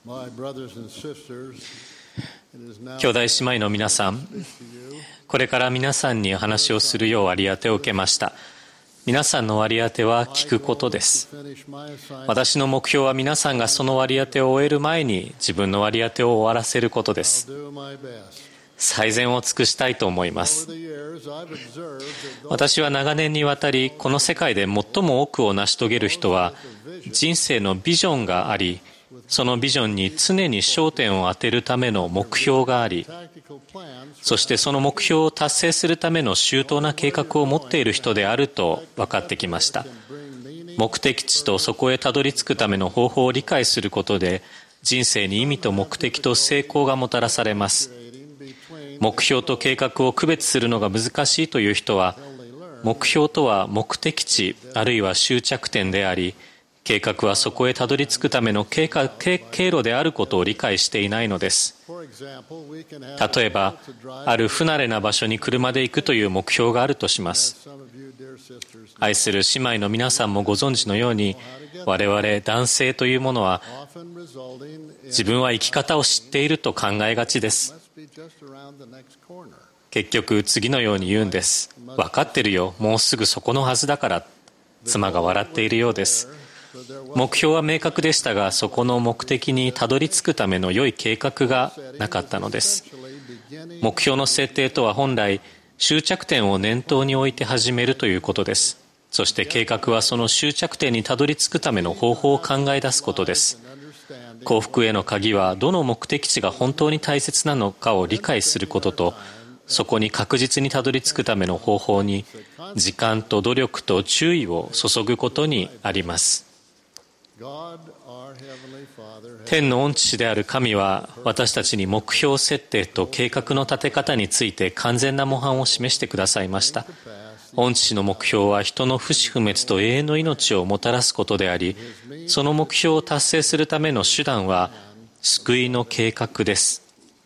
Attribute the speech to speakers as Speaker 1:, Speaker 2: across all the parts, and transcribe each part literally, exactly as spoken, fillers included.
Speaker 1: 兄弟姉妹の皆さん、これから皆さんに話をするよう割り当てを受けました。皆さんの割り当ては聞くことです。私の目標は皆さんがその割り当てを終える前に自分の割り当てを終わらせることです。最善を尽くしたいと思います。私は長年にわたりこの世界で最も多くを成し遂げる人は人生のビジョンがあり、そのビジョンに常に焦点を当てるための目標があり、そしてその目標を達成するための周到な計画を持っている人であると分かってきました。目的地とそこへたどり着くための方法を理解することで、人生に意味と目的と成功がもたらされます。目標と計画を区別するのが難しいという人は、目標とは目的地あるいは終着点であり、計画はそこへたどり着くための経過経路であることを理解していないのです。例えば、ある不慣れな場所に車で行くという目標があるとします。愛する姉妹の皆さんもご存知のように、我々男性というものは自分は生き方を知っていると考えがちです。結局次のように言うんです。分かってるよ、もうすぐそこのはずだから。妻が笑っているようです。目標は明確でしたが、そこの目的にたどり着くための良い計画がなかったのです。目標の設定とは本来、終着点を念頭に置いて始めるということです。そして計画はその終着点にたどり着くための方法を考え出すことです。幸福への鍵は、どの目的地が本当に大切なのかを理解することと、そこに確実にたどり着くための方法に、時間と努力と注意を注ぐことにあります。天の御父である神は、私たちに目標設定と計画の立て方について完全な模範を示してくださいました。御父の目標は人の不死不滅と永遠の命をもたらすことであり、その目標を達成するための手段は救いの計画です。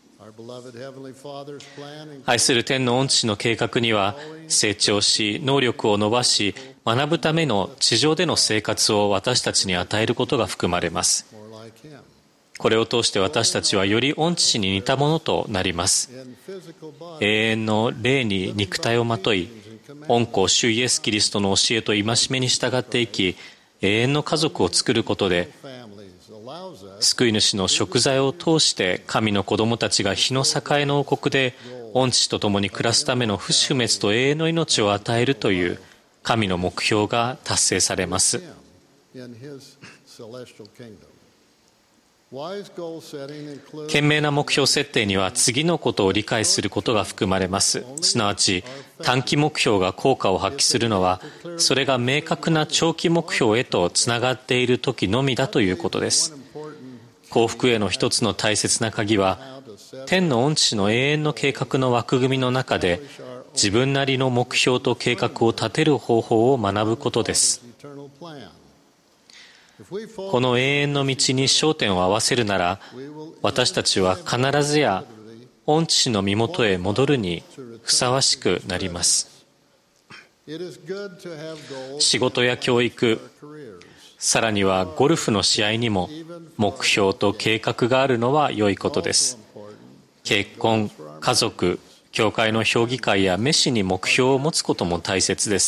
Speaker 1: 愛する天の御父の計画には、成長し能力を伸ばし学ぶための地上での生活を私たちに与えることが含まれます。これを通して私たちはより御父に似たものとなります。永遠の霊に肉体をまとい、御子主イエスキリストの教えと戒めに従っていき、永遠の家族を作ることで、救い主の贖罪を通して神の子供たちが日の栄の王国で御父と共に暮らすための不死不滅と永遠の命を与えるという神の目標が達成されます。賢明な目標設定には次のことを理解することが含まれます。すなわち、短期目標が効果を発揮するのは、それが明確な長期目標へとつながっている時のみだということです。幸福への一つの大切な鍵は、天の御父の永遠の計画の枠組みの中で、自分なりの目標と計画を立てる方法を学ぶことです。この永遠の道に焦点を合わせるなら、私たちは必ずや御父の身元へ戻るにふさわしくなります。仕事や教育、さらにはゴルフの試合にも目標と計画があるのは良いことです。結婚、家族、教会の評議会や召しに目標を持つことも大切です。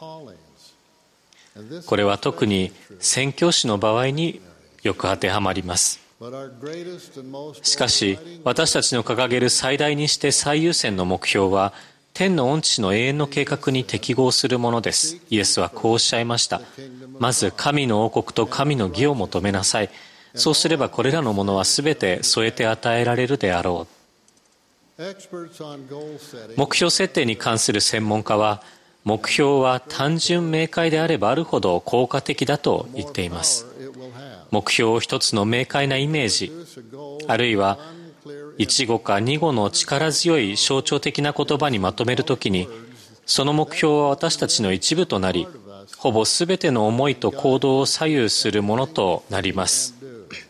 Speaker 1: これは特に宣教師の場合によく当てはまります。しかし、私たちの掲げる最大にして最優先の目標は、天の御父の永遠の計画に適合するものです。イエスはこうおっしゃいました。まず神の王国と神の義を求めなさい。そうすればこれらのものはすべて添えて与えられるであろう。目標設定に関する専門家は、目標は単純明快であればあるほど効果的だと言っています。目標を一つの明快なイメージ、あるいは一語か二語の力強い象徴的な言葉にまとめるときに、その目標は私たちの一部となり、ほぼすべての思いと行動を左右するものとなります。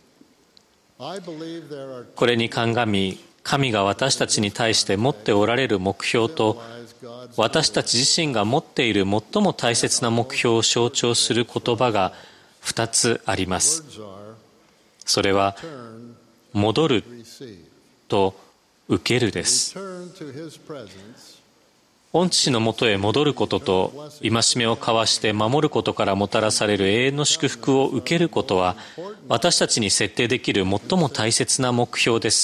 Speaker 1: これに鑑み、神が私たちに対して持っておられる目標と、私たち自身が持っている最も大切な目標を象徴する言葉がふたつあります。 それは戻ると受けるです。御父のもとへ戻ることと戒めを交わして守ることからもたらされる永遠の祝福を受けることは、私たちに設定できる最も大切な目標です。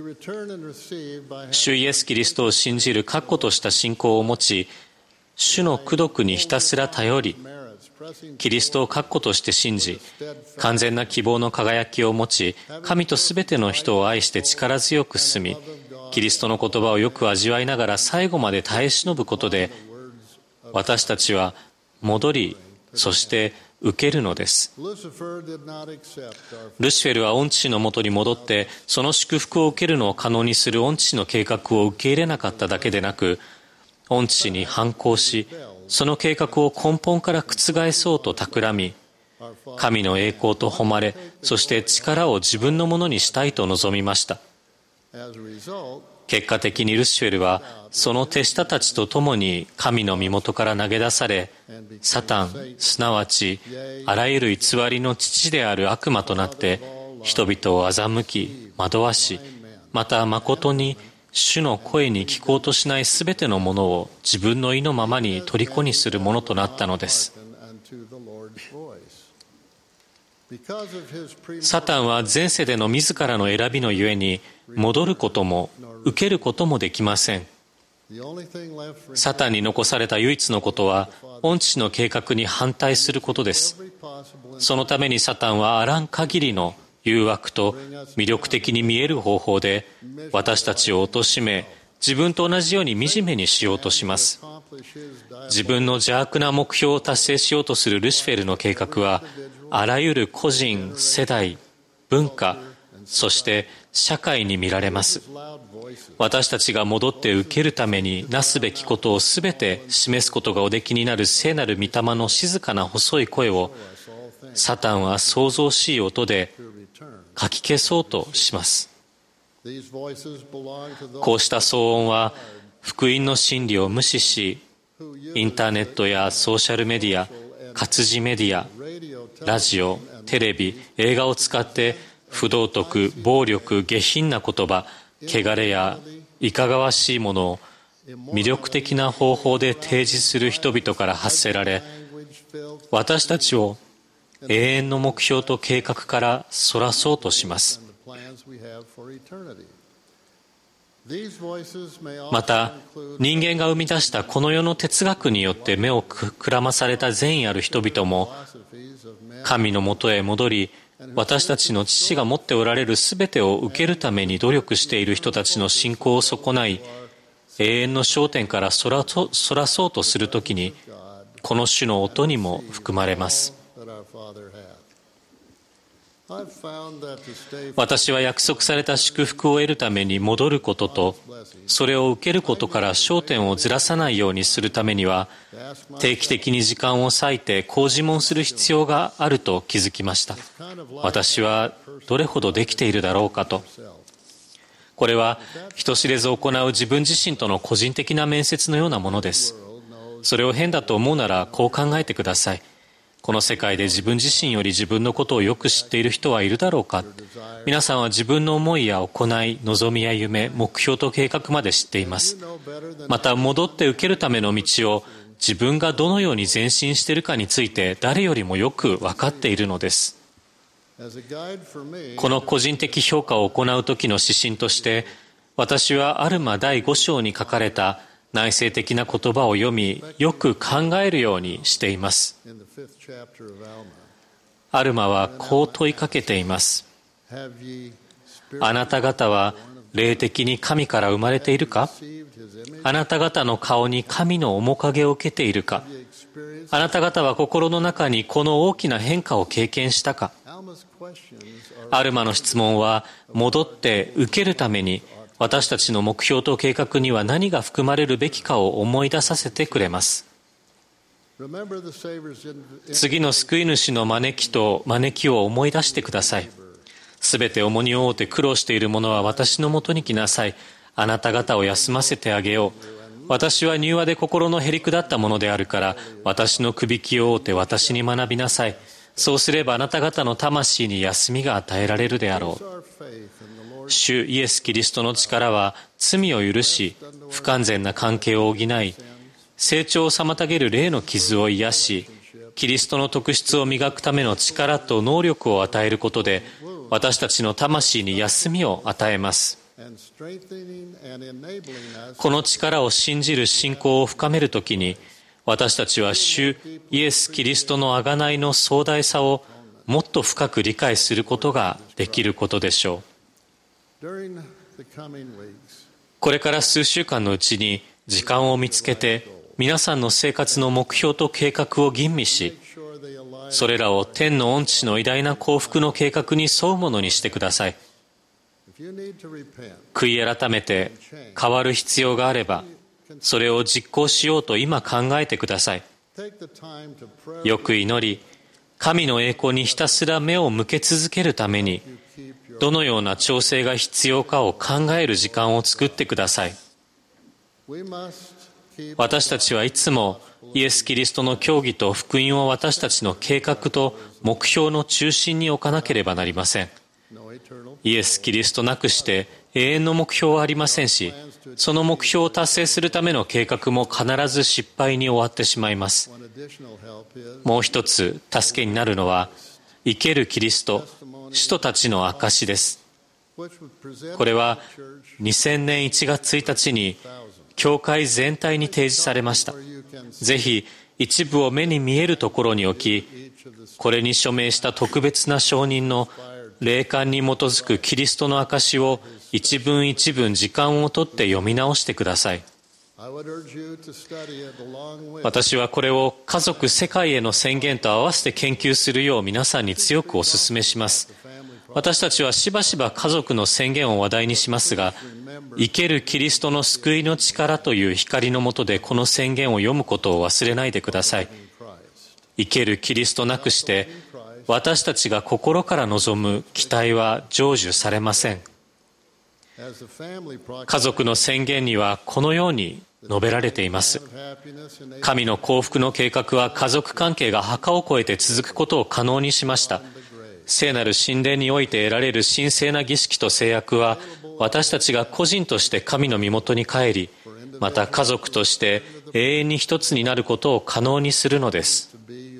Speaker 1: 主イエス・キリストを信じる確固とした信仰を持ち、主の功徳にひたすら頼り、キリストを確固として信じ、完全な希望の輝きを持ち、神とすべての人を愛して力強く進み、キリストの言葉をよく味わいながら最後まで耐え忍ぶことで、私たちは戻り、そして受けるのです。ルシフェルは御父のもとに戻って、その祝福を受けるのを可能にする御父の計画を受け入れなかっただけでなく、御父に反抗し、その計画を根本から覆そうと企み、神の栄光と誉れ、そして力を自分のものにしたいと望みました。結果的にルシフェルはその手下たちと共に神の身元から投げ出され、サタン、すなわちあらゆる偽りの父である悪魔となって、人々を欺き惑わし、また誠に主の声に聞こうとしないすべてのものを自分の意のままに虜にするものとなったのです。サタンは前世での自らの選びのゆえに、戻ることも受けることもできません。サタンに残された唯一のことは、御父の計画に反対することです。そのためにサタンはあらん限りの誘惑と魅力的に見える方法で、私たちを貶め、自分と同じように惨めにしようとします。自分の邪悪な目標を達成しようとするルシフェルの計画は、あらゆる個人、世代、文化、そして社会に見られます。私たちが戻って受けるためになすべきことをすべて示すことがおできになる聖なる御霊の静かな細い声を、サタンは創造しい音でかき消そうとします。こうした騒音は福音の真理を無視し、インターネットやソーシャルメディア、活字メディア、ラジオ、テレビ、映画を使って不道徳、暴力、下品な言葉、汚れやいかがわしいものを魅力的な方法で提示する人々から発せられ、私たちを永遠の目標と計画からそらそうとします。また、人間が生み出したこの世の哲学によって目をくらまされた善意ある人々も、神のもとへ戻り、私たちの父が持っておられるすべてを受けるために努力している人たちの信仰を損ない、永遠の焦点からそらそ、そらそうとするときに、この種の音にも含まれます。私は約束された祝福を得るために戻ることと、それを受けることから焦点をずらさないようにするためには、定期的に時間を割いてこう自問する必要があると気づきました。私はどれほどできているだろうかと。これは人知れず行う自分自身との個人的な面接のようなものです。それを変だと思うならこう考えてください。この世界で自分自身より自分のことをよく知っている人はいるだろうか。皆さんは自分の思いや行い、望みや夢、目標と計画まで知っています。また戻って受けるための道を自分がどのように前進しているかについて誰よりもよく分かっているのです。この個人的評価を行う時の指針として、私はアルマだいご章に書かれた内省的な言葉を読み、よく考えるようにしています。アルマはこう問いかけています。あなた方は霊的に神から生まれているか？あなた方の顔に神の面影を受けているか？あなた方は心の中にこの大きな変化を経験したか？アルマの質問は、戻って受けるために私たちの目標と計画には何が含まれるべきかを思い出させてくれます。次の救い主の招きと招きを思い出してください。すべて重荷を負って苦労している者は私のもとに来なさい。あなた方を休ませてあげよう。私は柔和で心のへりくだったものであるから、私のくびきを負って私に学びなさい。 そうすればあなた方の魂に休みが与えられるであろう。主イエス・キリストの力は罪を許し、不完全な関係を補い、成長を妨げる霊の傷を癒し、キリストの特質を磨くための力と能力を与えることで、私たちの魂に休みを与えます。この力を信じる信仰を深めるときに、私たちは主イエス・キリストの贖いの壮大さをもっと深く理解することができることでしょう。これから数週間のうちに時間を見つけて、皆さんの生活の目標と計画を吟味し、それらを天の御父の偉大な幸福の計画に沿うものにしてください。悔い改めて変わる必要があれば、それを実行しようと今考えてください。よく祈り、神の栄光にひたすら目を向け続けるために、どのような調整が必要かを考える時間を作ってください。私たちはいつもイエス・キリストの教義と福音を私たちの計画と目標の中心に置かなければなりません。イエス・キリストなくして永遠の目標はありませんし、その目標を達成するための計画も必ず失敗に終わってしまいます。もう一つ助けになるのは、生けるキリスト、使徒たちの証です。これはにせんねんいちがつついたちに教会全体に提示されました。ぜひ一部を目に見えるところに置き、これに署名した特別な証人の霊感に基づくキリストの証を一文一文時間をとって読み直してください。私はこれを家族世界への宣言と合わせて研究するよう皆さんに強くお勧めします。私たちはしばしば家族の宣言を話題にしますが、生けるキリストの救いの力という光の下でこの宣言を読むことを忘れないでください。生けるキリストなくして私たちが心から望む期待は成就されません。家族の宣言にはこのように述べられています。神の幸福の計画は家族関係が墓を越えて続くことを可能にしました。聖なる神殿において得られる神聖な儀式と制約は、私たちが個人として神の身元に帰り、また家族として永遠に一つになることを可能にするのです。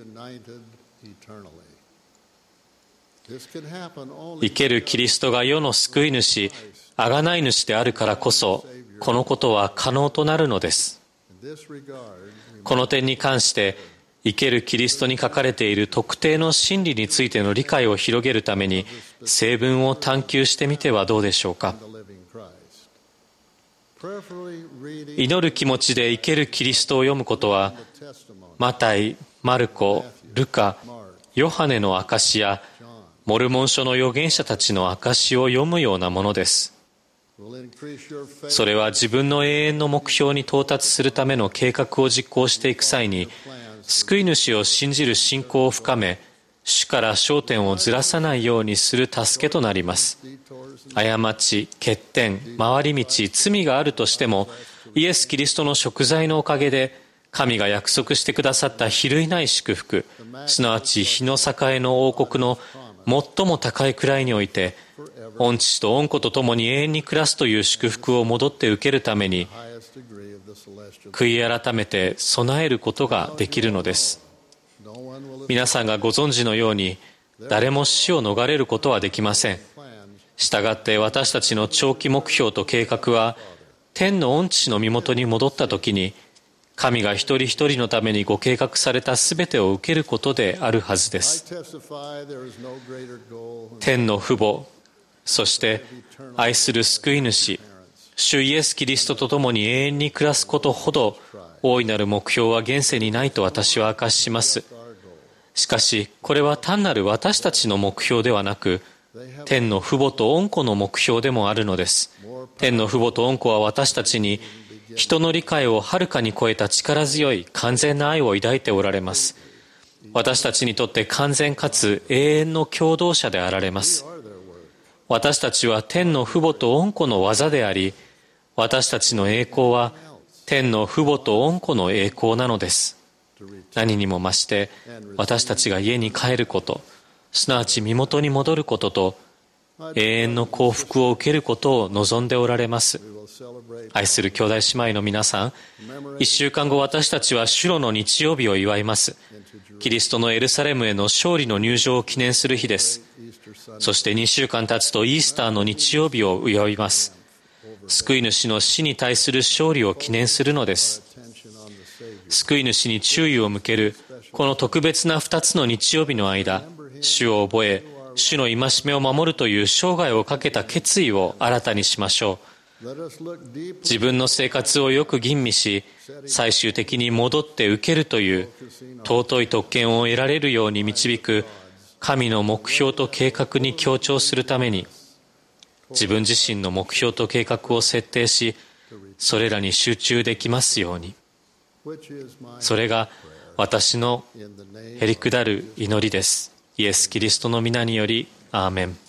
Speaker 1: 生けるキリストが世の救い主、贖い主であるからこそ、このことは可能となるのです。この点に関して、生けるキリストに書かれている特定の真理についての理解を広げるために、聖文を探求してみてはどうでしょうか。祈る気持ちで生けるキリストを読むことは、マタイ、マルコ、ルカ、ヨハネの証や、モルモン書の預言者たちの証を読むようなものです。それは自分の永遠の目標に到達するための計画を実行していく際に、救い主を信じる信仰を深め、主から焦点をずらさないようにする助けとなります。過ち、欠点、回り道、罪があるとしても、イエス・キリストの贖罪のおかげで、神が約束してくださった比類ない祝福、すなわち日の栄の王国の最も高い位において、御父と御子と共に永遠に暮らすという祝福を戻って受けるために、悔い改めて備えることができるのです。皆さんがご存知のように、誰も死を逃れることはできません。したがって私たちの長期目標と計画は、天の御父の身元に戻ったときに、神が一人一人のためにご計画されたすべてを受けることであるはずです。天の父母、そして愛する救い主、主イエス・キリストと共に永遠に暮らすことほど大いなる目標は現世にないと私は証しします。しかしこれは単なる私たちの目標ではなく、天の父母と御子の目標でもあるのです。天の父母と御子は私たちに人の理解をはるかに超えた力強い完全な愛を抱いておられます。私たちにとって完全かつ永遠の共同者であられます。私たちは天の父母と御子の技であり、私たちの栄光は天の父母と御子の栄光なのです。 何にも増して私たちが家に帰ること、すなわち身元に戻ることと永遠の幸福を受けることを望んでおられます。愛する兄弟姉妹の皆さん、一週間後私たちは主路の日曜日を祝います。キリストのエルサレムへの勝利の入場を記念する日です。そしてにしゅうかん経つとイースターの日曜日を祝います。救い主の死に対する勝利を記念するのです。救い主に注意を向けるこの特別なふたつの日曜日の間、主を覚え、主の戒めを守るという生涯をかけた決意を新たにしましょう。自分の生活をよく吟味し、最終的に戻って受けるという尊い特権を得られるように導く神の目標と計画に協調するために、自分自身の目標と計画を設定し、それらに集中できますように。それが私のへりくだる祈りです。イエス・キリストの皆により、アーメン。